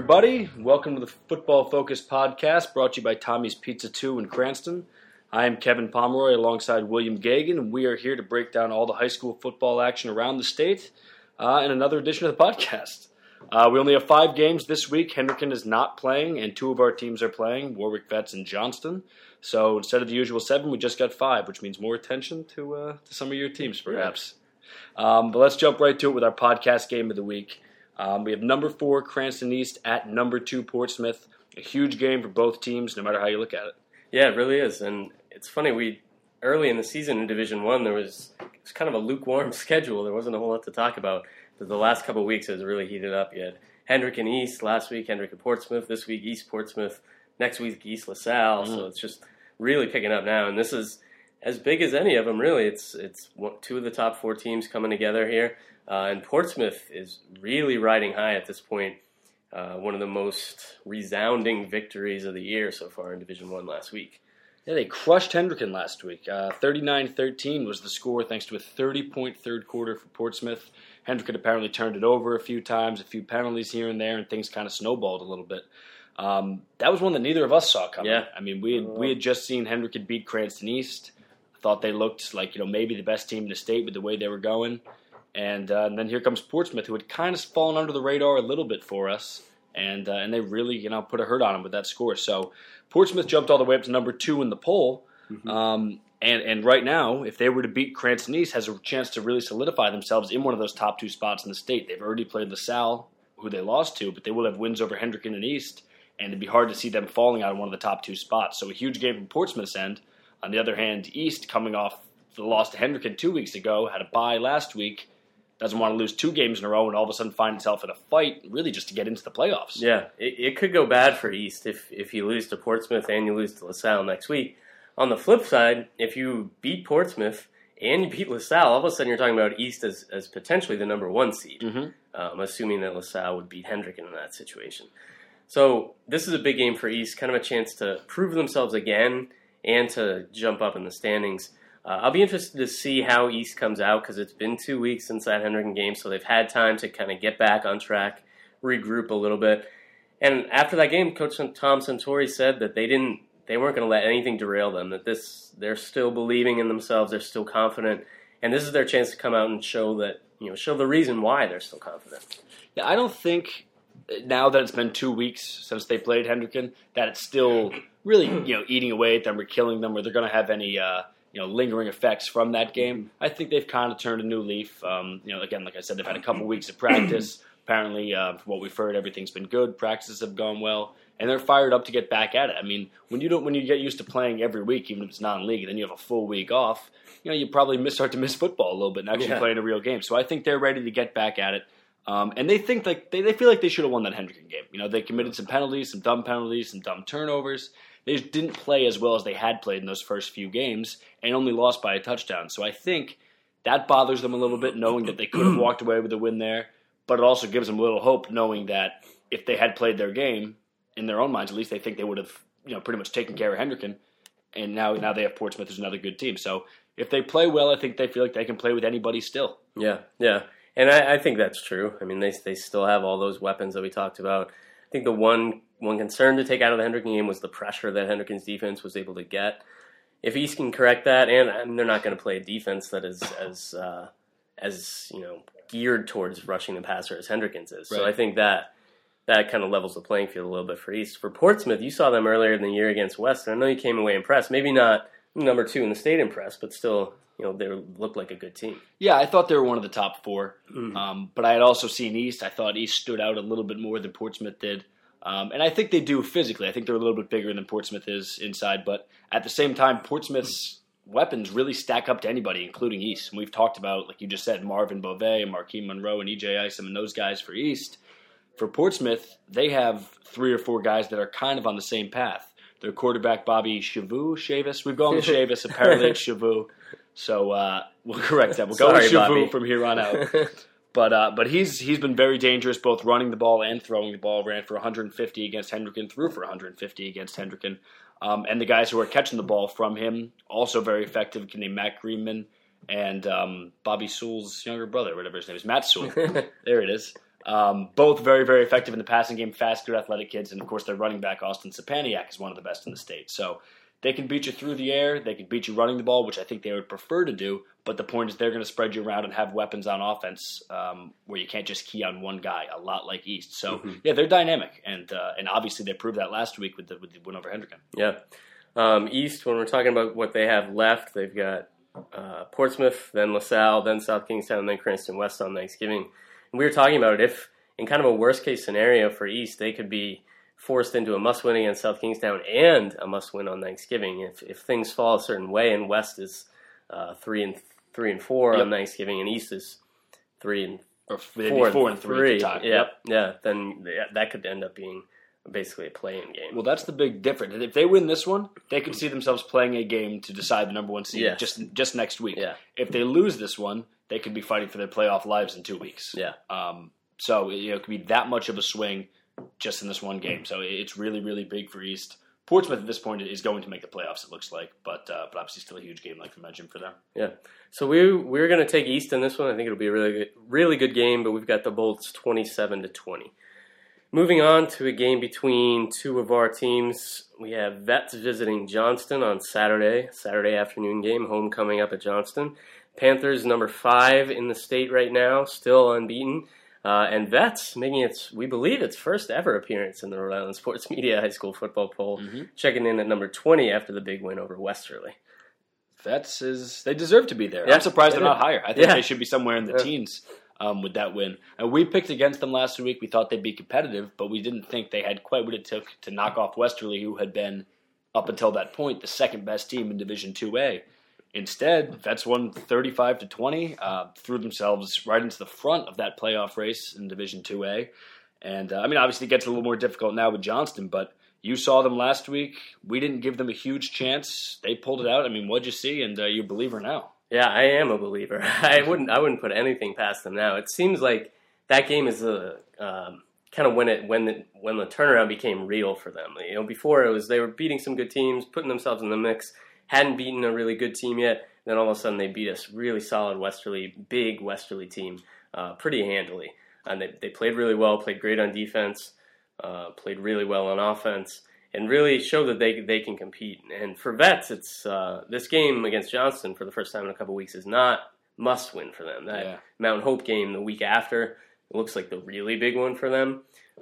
everybody. Welcome to the Football Focus podcast brought to you by Tommy's Pizza 2 in Cranston. I am Kevin Pomeroy alongside William Gagan, and we are here to break down all the high school football action around the state in another edition of the podcast. We only have 5 games this week. Hendricken is not playing, and 2 of our teams are playing, Warwick Vets and Johnston. So instead of the usual 7, we just got 5, which means more attention to some of your teams, perhaps. But let's jump right to it with our podcast game of the week. We have number 4 Cranston East at number 2 Portsmouth. A huge game for both teams, no matter how you look at it. Yeah, it really is. And it's funny, early in the season in Division I, it was kind of a lukewarm schedule. There wasn't a whole lot to talk about. But the last couple of weeks has really heated up. You had Hendricken East last week, Hendricken Portsmouth. This week, East Portsmouth. Next week, East LaSalle. So it's just really picking up now. And this is as big as any of them, really. It's 2 of the top 4 teams coming together here. And Portsmouth is really riding high at this point. One of the most resounding victories of the year so far in Division I last week. Yeah, they crushed Hendricken last week. 39-13 was the score thanks to a 30-point third quarter for Portsmouth. Hendricken apparently turned it over a few times, a few penalties here and there, and things kind of snowballed a little bit. That was one that neither of us saw coming. Yeah. I mean, we had just seen Hendricken beat Cranston East. I thought they looked like maybe the best team in the state with the way they were going. And then here comes Portsmouth, who had kind of fallen under the radar a little bit for us, and they really put a hurt on them with that score. So Portsmouth jumped all the way up to number 2 in the poll, and right now, if they were to beat Cranston East, has a chance to really solidify themselves in one of those top 2 spots in the state. They've already played LaSalle, who they lost to, but they will have wins over Hendricken and East, and it'd be hard to see them falling out of one of the top 2 spots. So a huge game from Portsmouth's end. On the other hand, East, coming off the loss to Hendricken 2 weeks ago, had a bye last week. Doesn't want to lose 2 games in a row and all of a sudden find itself in a fight, really just to get into the playoffs. Yeah, it could go bad for East if you lose to Portsmouth and you lose to LaSalle next week. On the flip side, if you beat Portsmouth and you beat LaSalle, all of a sudden you're talking about East as potentially the number 1 seed, assuming that LaSalle would beat Hendricken in that situation. So this is a big game for East, kind of a chance to prove themselves again and to jump up in the standings. I'll be interested to see how East comes out because it's been 2 weeks since that Hendricken game, so they've had time to kind of get back on track, regroup a little bit. And after that game, Coach Tom Santori said that they weren't going to let anything derail them, that they're still believing in themselves, they're still confident, and this is their chance to come out and show the reason why they're still confident. Yeah, I don't think now that it's been 2 weeks since they played Hendricken that it's still really eating away at them or killing them, or they're going to have any lingering effects from that game. I think they've kind of turned a new leaf. Again, like I said, they've had a couple weeks of practice. Apparently, from what we've heard, everything's been good. Practices have gone well, and they're fired up to get back at it. I mean, when you get used to playing every week, even if it's non-league, and then you have a full week off, you probably start to miss football a little bit and actually playing a real game. So I think they're ready to get back at it. And they think they feel like they should have won that Hendricken game. They committed some penalties, some dumb turnovers. They just didn't play as well as they had played in those first few games and only lost by a touchdown. So I think that bothers them a little bit, knowing that they could have walked away with a win there. But it also gives them a little hope, knowing that if they had played their game, in their own minds at least, they think they would have pretty much taken care of Hendricken. And now they have Portsmouth as another good team. So if they play well, I think they feel like they can play with anybody still. Yeah. And I think that's true. I mean, they still have all those weapons that we talked about. I think the one concern to take out of the Hendricken game was the pressure that Hendricken's defense was able to get. If East can correct that, and they're not going to play a defense that is as geared towards rushing the passer as Hendricken's is. Right. So I think that kind of levels the playing field a little bit for East. For Portsmouth, you saw them earlier in the year against Western. I know you came away impressed. Maybe not number 2 in the state impressed, but still, they looked like a good team. Yeah, I thought they were one of the top 4. But I had also seen East. I thought East stood out a little bit more than Portsmouth did. And I think they do physically. I think they're a little bit bigger than Portsmouth is inside. But at the same time, Portsmouth's weapons really stack up to anybody, including East. And we've talked about, like you just said, Marvin Beauvais and Marquis Monroe and E.J. Isom and those guys for East. For Portsmouth, they have 3 or 4 guys that are kind of on the same path. Their quarterback, Bobby Chavis. We've gone with Chavis. Apparently it's Chavu. So we'll correct that. We'll go with Chavu from here on out. But he's been very dangerous, both running the ball and throwing the ball. Ran for 150 against Hendricken, threw for 150 against Hendricken. And the guys who are catching the ball from him, also very effective, named Matt Greenman and Bobby Sewell's younger brother, whatever his name is, Matt Sewell. There it is. Both very, very effective in the passing game, fast, good, athletic kids. And, of course, their running back, Austin Sapaniak, is one of the best in the state. So they can beat you through the air. They can beat you running the ball, which I think they would prefer to do. But the point is they're going to spread you around and have weapons on offense where you can't just key on one guy, a lot like East. So, yeah, they're dynamic. And obviously they proved that last week with the win over Hendricken. Yeah. East, when we're talking about what they have left, they've got Portsmouth, then LaSalle, then South Kingstown, then Cranston West on Thanksgiving. And we were talking about it, if in kind of a worst-case scenario for East, they could be forced into a must-win against South Kingstown and a must-win on Thanksgiving. If things fall a certain way, and West is 3-4 on Thanksgiving, and East is 3-4 and 3. Then that could end up being basically a play-in game. Well, that's the big difference. If they win this one, they could see themselves playing a game to decide the number one seed just next week. Yeah. If they lose this one, they could be fighting for their playoff lives in 2 weeks. Yeah. So it could be that much of a swing just in this one game. So it's really, really big for East. Portsmouth at this point is going to make the playoffs, it looks like, but obviously still a huge game, like we mentioned, for them. Yeah. So we're going to take East in this one. I think it'll be a really good game, but we've got the Bolts 27-20. Moving on to a game between two of our teams, we have Vets visiting Johnston on Saturday afternoon game, homecoming up at Johnston. Panthers, number 5 in the state right now, still unbeaten. And Vets making we believe, its first ever appearance in the Rhode Island Sports Media High School Football Poll, checking in at number 20 after the big win over Westerly. Vets they deserve to be there. Yeah, I'm surprised they're not higher. I think they should be somewhere in the teens with that win. And we picked against them last week. We thought they'd be competitive, but we didn't think they had quite what it took to knock off Westerly, who had been, up until that point, the second best team in Division 2A. Instead, Vets won 35-20, threw themselves right into the front of that playoff race in Division 2A. And, obviously it gets a little more difficult now with Johnston, but you saw them last week. We didn't give them a huge chance. They pulled it out. What'd you see? And you're a believer now. Yeah, I am a believer. I wouldn't put anything past them now. It seems like that game is kind of when the turnaround became real for them. Before it was they were beating some good teams, putting themselves in the mix, hadn't beaten a really good team yet. Then all of a sudden they beat a really solid big Westerly team pretty handily. And they played really well, played great on defense, played really well on offense, and really showed that they can compete. And for Vets, it's this game against Johnston for the first time in a couple weeks is not must-win for them. That Mount Hope game the week after looks like the really big one for them.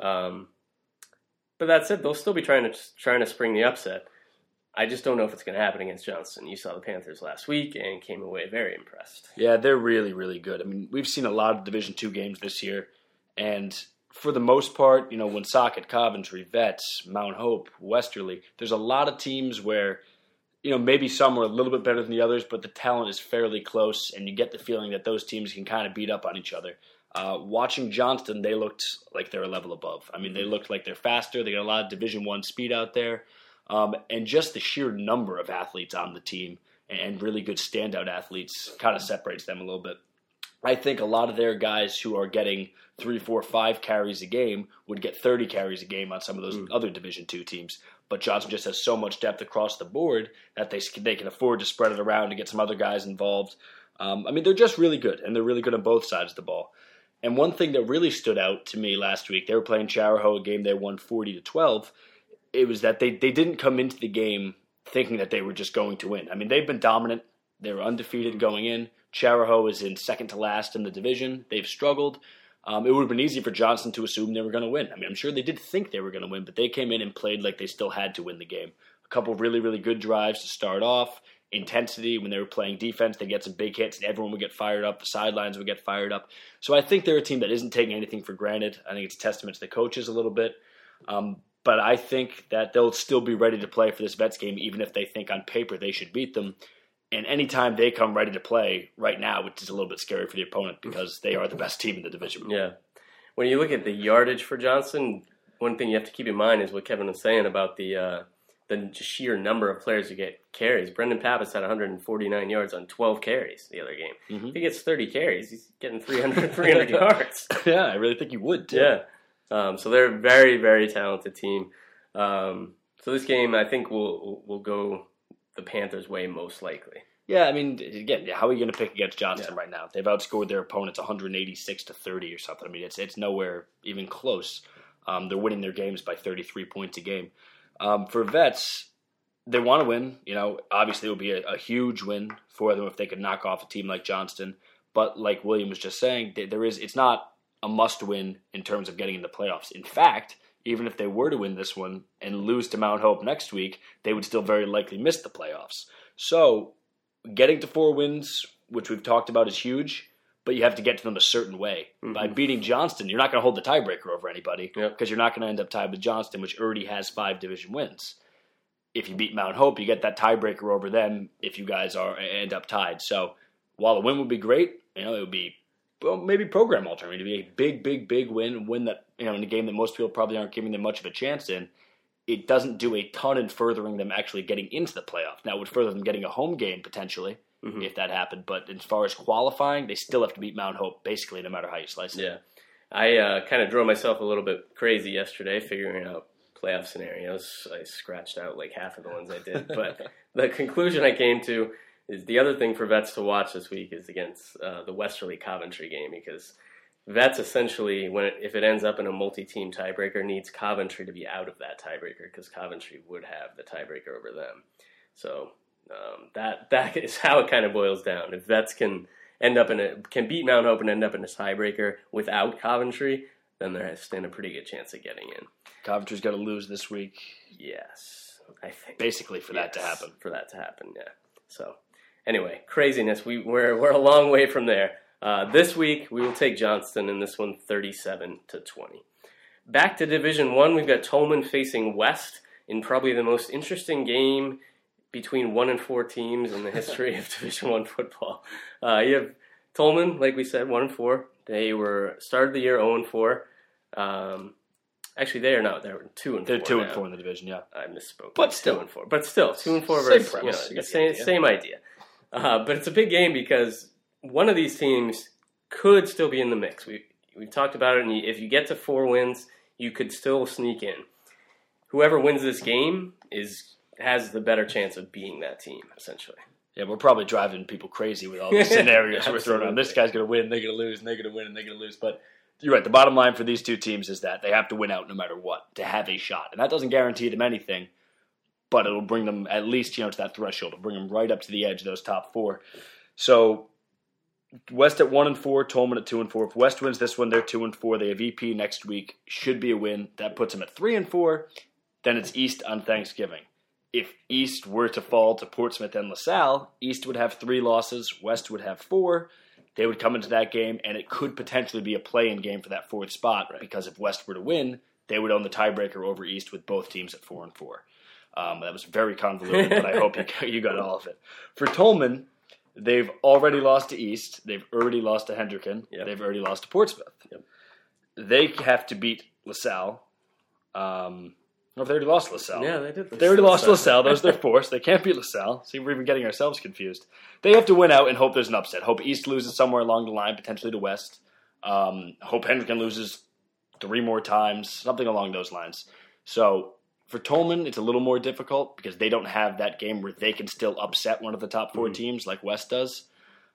But that said, they'll still be trying to spring the upset. I just don't know if it's going to happen against Johnston. You saw the Panthers last week and came away very impressed. Yeah, they're really, really good. We've seen a lot of Division II games this year, and for the most part, Woonsocket, Coventry, Vets, Mount Hope, Westerly, there's a lot of teams where, maybe some are a little bit better than the others, but the talent is fairly close, and you get the feeling that those teams can kind of beat up on each other. Watching Johnston, they looked like they're a level above. They looked like they're faster. They got a lot of Division I speed out there. And just the sheer number of athletes on the team and really good standout athletes kind of separates them a little bit. I think a lot of their guys who are getting 3, 4, 5 carries a game would get 30 carries a game on some of those other Division II teams. But Johnston just has so much depth across the board that they can afford to spread it around and get some other guys involved. They're just really good, and they're really good on both sides of the ball. And one thing that really stood out to me last week, they were playing Charahoe, a game they won 40-12. It was that they didn't come into the game thinking that they were just going to win. They've been dominant. They were undefeated going in. Charahoe is in second to last in the division. They've struggled. It would have been easy for Johnston to assume they were going to win. I'm sure they did think they were going to win, but they came in and played like they still had to win the game. A couple of really, really good drives to start off. Intensity, when they were playing defense, they get some big hits and everyone would get fired up. The sidelines would get fired up. So I think they're a team that isn't taking anything for granted. I think it's a testament to the coaches a little bit. But I think that they'll still be ready to play for this Vets game, even if they think on paper they should beat them. And anytime they come ready to play right now, which is a little bit scary for the opponent because they are the best team in the division. Yeah. When you look at the yardage for Johnston, one thing you have to keep in mind is what Kevin was saying about the sheer number of players who get carries. Brendan Pappas had 149 yards on 12 carries the other game. Mm-hmm. If he gets 30 carries, he's getting 300 yards. Yeah, I really think he would, too. Yeah. So they're a very, very talented team. So this game, I think, will go the Panthers' way most likely. Yeah, I mean, again, how are you going to pick against Johnston right now? They've outscored their opponents 186-30 or something. I mean, it's nowhere even close. They're winning their games by 33 points a game. For Vets, they want to win. Obviously it would be a huge win for them if they could knock off a team like Johnston. But like William was just saying, it's not a must-win in terms of getting in the playoffs. In fact, even if they were to win this one and lose to Mount Hope next week, they would still very likely miss the playoffs. So getting to 4 wins, which we've talked about, is huge, but you have to get to them a certain way. Mm-hmm. By beating Johnston, you're not going to hold the tiebreaker over anybody because you're not going to end up tied with Johnston, which already has 5 division wins. If you beat Mount Hope, you get that tiebreaker over them if you guys end up tied. So while a win would be great, it would be maybe program altering. It would be a big win that in a game that most people probably aren't giving them much of a chance in. It doesn't do a ton in furthering them actually getting into the playoff. Now, it would further them getting a home game potentially if that happened. But as far as qualifying, they still have to beat Mount Hope basically no matter how you slice it. Yeah. I kind of drove myself a little bit crazy yesterday figuring out playoff scenarios. I scratched out like half of the ones I did. But the conclusion I came to is the other thing for Vets to watch this week is against the Westerly Coventry game, because Vets essentially, if it ends up in a multi-team tiebreaker, needs Coventry to be out of that tiebreaker because Coventry would have the tiebreaker over them. So that is how it kind of boils down. If Vets can beat Mount Hope and end up in a tiebreaker without Coventry, then they stand a pretty good chance of getting in. Coventry's got to lose this week. Yes, I think basically for that to happen. For that to happen, yeah. So anyway, craziness. We're a long way from there. This week, we will take Johnston in this one 37-20. Back to Division 1, we've got Tolman facing West in probably the most interesting game between 1 and 4 teams in the history of Division 1 football. You have Tolman, like we said, 1 and 4. They started the year 0 and 4. Actually, they are not. They're 2 and 4. They're 2 and 4 in the division, yeah. I misspoke. But still 2 and 4. But still, 2 and 4 versus same idea. But it's a big game because one of these teams could still be in the mix. We've talked about it, and if you get to 4 wins, you could still sneak in. Whoever wins this game has the better chance of beating that team, essentially. Yeah, we're probably driving people crazy with all these scenarios we're throwing on. This guy's going to win, they're going to lose, and they're going to win, and they're going to lose. But you're right. The bottom line for these 2 teams is that they have to win out no matter what to have a shot. And that doesn't guarantee them anything, but it'll bring them at least to that threshold. It'll bring them right up to the edge of those top 4. So West at 1 and 4, Tolman at 2 and 4. If West wins this one, they're 2 and 4. They have EP next week. Should be a win. That puts them at 3 and 4. Then it's East on Thanksgiving. If East were to fall to Portsmouth and LaSalle, East would have 3 losses. West would have 4. They would come into that game, and it could potentially be a play-in game for that 4th spot, because if West were to win, they would own the tiebreaker over East with both teams at 4 and 4. That was very convoluted, but I hope you got all of it. For Tolman, they've already lost to East. They've already lost to Hendricken. Yep. They've already lost to Portsmouth. Yep. They have to beat LaSalle. No, they already lost LaSalle. Yeah, they did. They already lost LaSalle. That was their 4th. They can't beat LaSalle. See, we're even getting ourselves confused. They have to win out and hope there's an upset. Hope East loses somewhere along the line, potentially to West. Hope Hendricken loses 3 more times, something along those lines. So for Tolman, it's a little more difficult because they don't have that game where they can still upset one of the top 4 teams like West does.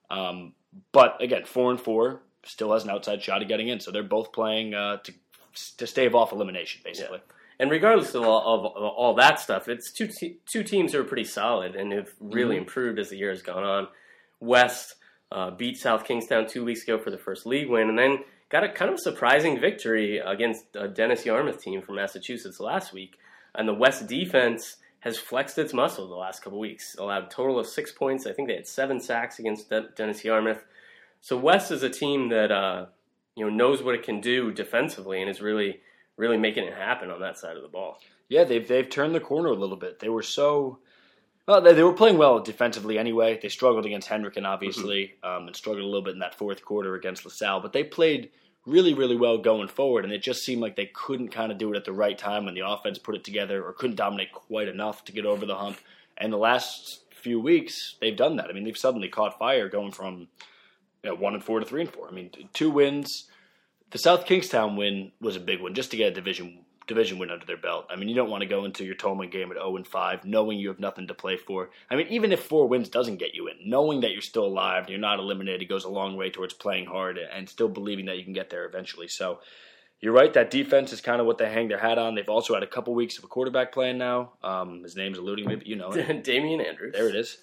But again, 4 and 4 still has an outside shot of getting in. So they're both playing to stave off elimination, basically. Yeah. And regardless of all that stuff, it's two teams that are pretty solid and have really improved as the year has gone on. West beat South Kingstown 2 weeks ago for the first league win, and then got a kind of surprising victory against a Dennis Yarmouth team from Massachusetts last week. And the West defense has flexed its muscle the last couple weeks. Allowed a total of 6 points. I think they had 7 sacks against Dennis Yarmouth. So West is a team that knows what it can do defensively and is really making it happen on that side of the ball. Yeah, they've turned the corner a little bit. They were they were playing well defensively anyway. They struggled against Hendricken, obviously, and struggled a little bit in that 4th quarter against LaSalle. But they played really, really well going forward, and it just seemed like they couldn't kind of do it at the right time when the offense put it together, or couldn't dominate quite enough to get over the hump. And the last few weeks, they've done that. I mean, they've suddenly caught fire going from 1 and 4 to 3 and 4. I mean, 2 wins. The South Kingstown win was a big one, just to get a Division division win under their belt. I mean, you don't want to go into your Tolman game at 0-5 knowing you have nothing to play for. I mean, even if 4 wins doesn't get you in, knowing that you're still alive and you're not eliminated goes a long way towards playing hard and still believing that you can get there eventually. So you're right, that defense is kind of what they hang their hat on. They've also had a couple weeks of a quarterback playing now. His name's eluding me, but you know it. Damian Andrews. There it is.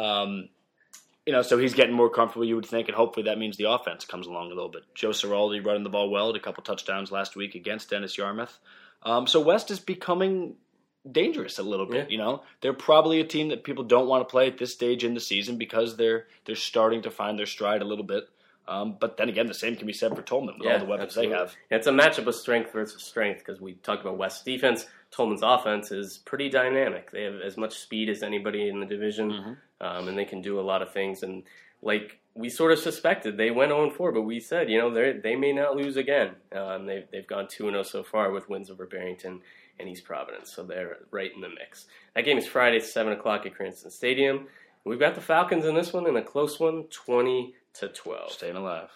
So he's getting more comfortable, you would think, and hopefully that means the offense comes along a little bit. Joe Ciraldi running the ball well, had a couple touchdowns last week against Dennis Yarmouth. So West is becoming dangerous a little bit. Yeah. They're probably a team that people don't want to play at this stage in the season because they're starting to find their stride a little bit. But then again, the same can be said for Tolman with all the weapons they have. Yeah, it's a matchup of strength versus strength because we talked about West's defense. Tolman's offense is pretty dynamic. They have as much speed as anybody in the division, and they can do a lot of things. And like we sort of suspected, they went 0-4, but we said, they may not lose again. They've gone 2-0 so far with wins over Barrington and East Providence, so they're right in the mix. That game is Friday, 7 o'clock at Cranston Stadium. We've got the Falcons in this one, in a close one, 20-12. Staying alive.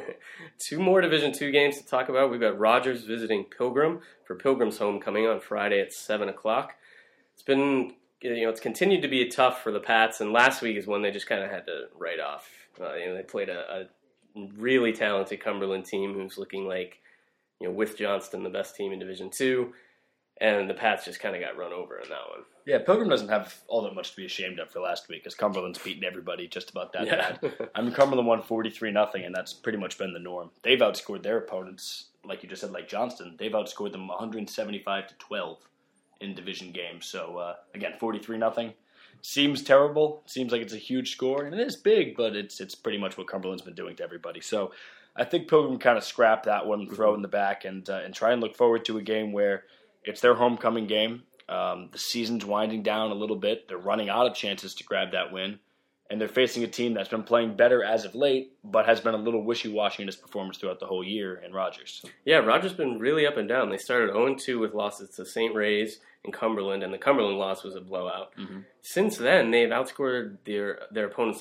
2 more Division II games to talk about. We've got Rogers visiting Pilgrim for Pilgrim's homecoming on Friday at 7 o'clock. It's been, it's continued to be tough for the Pats, and last week is when they just kind of had to write off. They played a really talented Cumberland team who's looking like, with Johnston, the best team in Division II, and the Pats just kind of got run over in that one. Yeah, Pilgrim doesn't have all that much to be ashamed of for last week because Cumberland's beaten everybody just about that bad. I mean, Cumberland won 43-0, and that's pretty much been the norm. They've outscored their opponents, like you just said, like Johnston. They've outscored them 175-12 in division games. So, again, 43-0 seems terrible. Seems like it's a huge score, and it is big, but it's pretty much what Cumberland's been doing to everybody. So I think Pilgrim kind of scrap that one, throw it in the back, and try and look forward to a game where it's their homecoming game. The season's winding down a little bit. They're running out of chances to grab that win. And they're facing a team that's been playing better as of late, but has been a little wishy-washy in its performance throughout the whole year in Rogers. Yeah, Rogers been really up and down. They started 0-2 with losses to St. Ray's and Cumberland, and the Cumberland loss was a blowout. Since then, they've outscored their opponents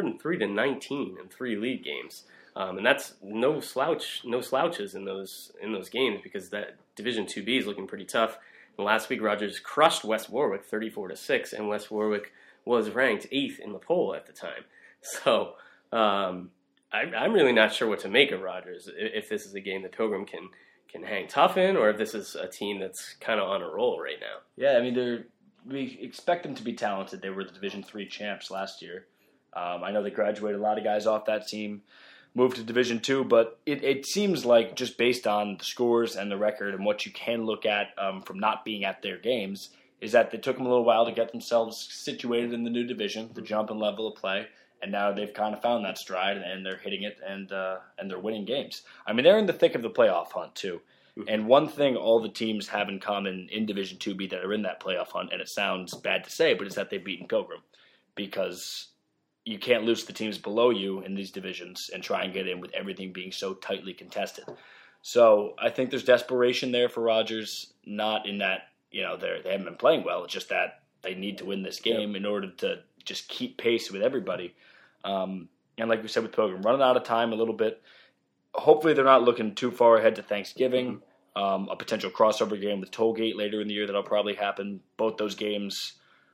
103-19 in 3 league games. And that's no slouches in those games because that Division 2B is looking pretty tough. And last week, Rogers crushed West Warwick 34-6, and West Warwick was ranked 8th in the poll at the time. So I'm really not sure what to make of Rogers, if this is a game that Pilgrim can hang tough in, or if this is a team that's kind of on a roll right now. Yeah, I mean, we expect them to be talented. They were the Division 3 champs last year. I know they graduated a lot of guys off that team, moved to Division 2, but it seems like just based on the scores and the record and what you can look at from not being at their games is that it took them a little while to get themselves situated in the new division, the jump and level of play, and now they've kind of found that stride and they're hitting it and they're winning games. I mean, they're in the thick of the playoff hunt too. And one thing all the teams have in common in Division 2B that are in that playoff hunt, and it sounds bad to say, but it's that they've beaten Pilgrim because you can't lose the teams below you in these divisions and try and get in with everything being so tightly contested. So I think there's desperation there for Rogers, not in that, they haven't been playing well. It's just that they need to win this game in order to just keep pace with everybody. And like we said with Pilgrim, running out of time a little bit. Hopefully they're not looking too far ahead to Thanksgiving. A potential crossover game with Tollgate later in the year that'll probably happen. Both those games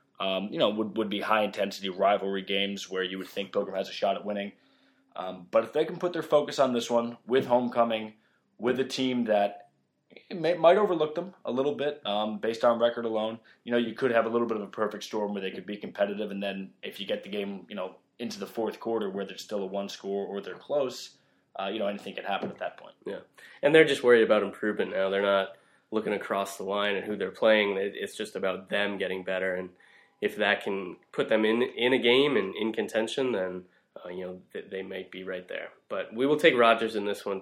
would be high-intensity rivalry games where you would think Pilgrim has a shot at winning. But if they can put their focus on this one with homecoming, with a team that might overlook them a little bit based on record alone, you could have a little bit of a perfect storm where they could be competitive, and then if you get the game, into the fourth quarter where there's still a one score or they're close, anything can happen at that point. Yeah, and they're just worried about improvement now. They're not looking across the line at who they're playing. It's just about them getting better, and if that can put them in a game and in contention, then they might be right there. But we will take Rogers in this one,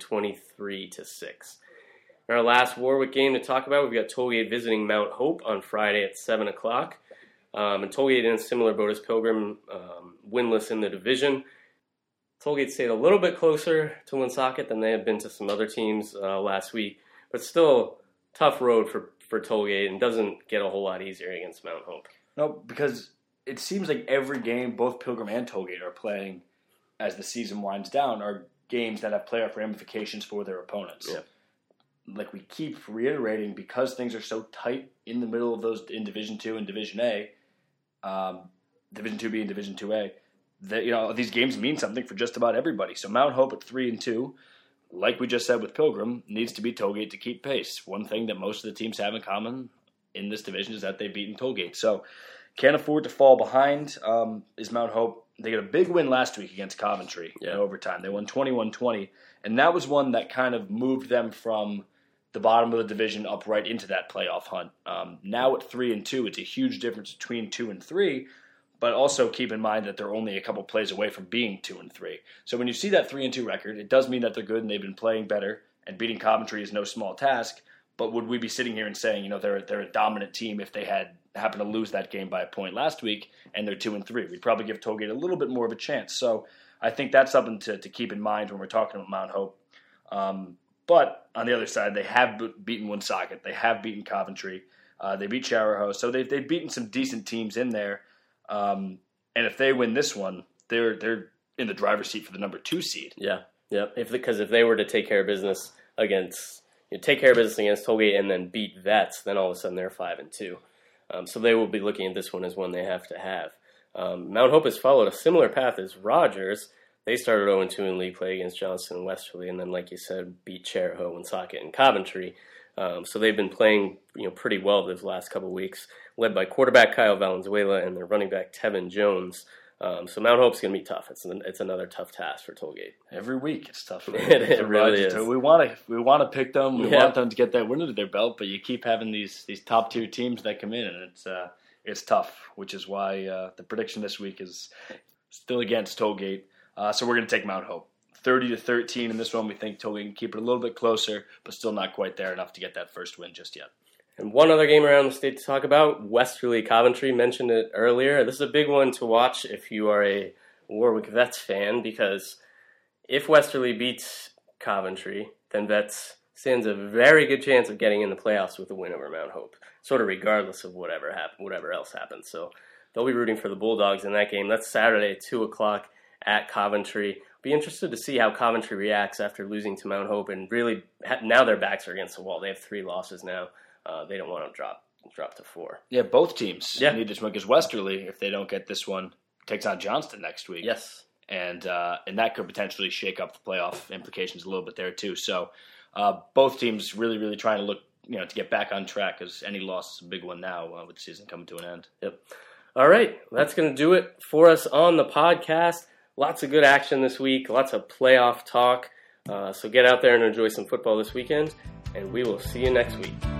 23-6. In our last Warwick game to talk about, we've got Tollgate visiting Mount Hope on Friday at 7 o'clock. And Tollgate in a similar boat as Pilgrim, winless in the division. Tollgate stayed a little bit closer to Woonsocket than they have been to some other teams last week, but still tough road for Tollgate and doesn't get a whole lot easier against Mount Hope. No, because it seems like every game both Pilgrim and Tollgate are playing as the season winds down are games that have playoff ramifications for their opponents. Yeah. like we keep reiterating, because things are so tight in the middle of those in Division 2 and Division A, Division 2B and Division 2A, that these games mean something for just about everybody. So Mount Hope at 3-2, like we just said with Pilgrim, needs to beat Tollgate to keep pace. One thing that most of the teams have in common in this division is that they've beaten Tollgate. So can't afford to fall behind is Mount Hope. They got a big win last week against Coventry in overtime. They won 21-20, and that was one that kind of moved them from the bottom of the division up right into that playoff hunt. Now at 3-2, it's a huge difference between 2 and 3, but also keep in mind that they're only a couple plays away from being 2 and 3. So when you see that 3-2 record, it does mean that they're good and they've been playing better, and beating Coventry is no small task. But would we be sitting here and saying, they're a dominant team if they had happened to lose that game by a point last week and they're 2 and 3? We'd probably give Tollgate a little bit more of a chance. So I think that's something to keep in mind when we're talking about Mount Hope. But on the other side, they have beaten Woonsocket. They have beaten Coventry. They beat Chariho. So they've beaten some decent teams in there. And if they win this one, they're in the driver's seat for the number 2 seed. Yeah. Because if they were to take care of business against Tollgate and then beat Vets, then all of a sudden they're 5-2. So they will be looking at this one as one they have to have. Mount Hope has followed a similar path as Rogers. They started 0-2 in league play against Johnston and Westerly, and then, like you said, beat Chariho, Woonsocket, and Coventry. So they've been playing pretty well these last couple of weeks, led by quarterback Kyle Valenzuela and their running back Tevin Jones. So Mount Hope's going to be tough. It's another tough task for Tollgate. Every week it's tough. It really is. We want to pick them. We want them to get that win under their belt, but you keep having these top tier teams that come in, and it's tough. Which is why the prediction this week is still against Tollgate. So we're going to take Mount Hope 30-13 in this one. We think Tollgate can keep it a little bit closer, but still not quite there enough to get that first win just yet. And one other game around the state to talk about, Westerly Coventry, mentioned it earlier. This is a big one to watch if you are a Warwick Vets fan, because if Westerly beats Coventry, then Vets stands a very good chance of getting in the playoffs with a win over Mount Hope, sort of regardless of whatever else happens. So they'll be rooting for the Bulldogs in that game. That's Saturday at 2 o'clock at Coventry. Be interested to see how Coventry reacts after losing to Mount Hope, and really now their backs are against the wall. They have 3 losses now. They don't want to drop to 4. Yeah, both teams need this one, because Westerly, if they don't get this one, takes on Johnston next week. Yes. And that could potentially shake up the playoff implications a little bit there too. So both teams really, really trying to look, to get back on track, because any loss is a big one now with the season coming to an end. Yep. All right, that's going to do it for us on the podcast. Lots of good action this week, lots of playoff talk. So get out there and enjoy some football this weekend, and we will see you next week.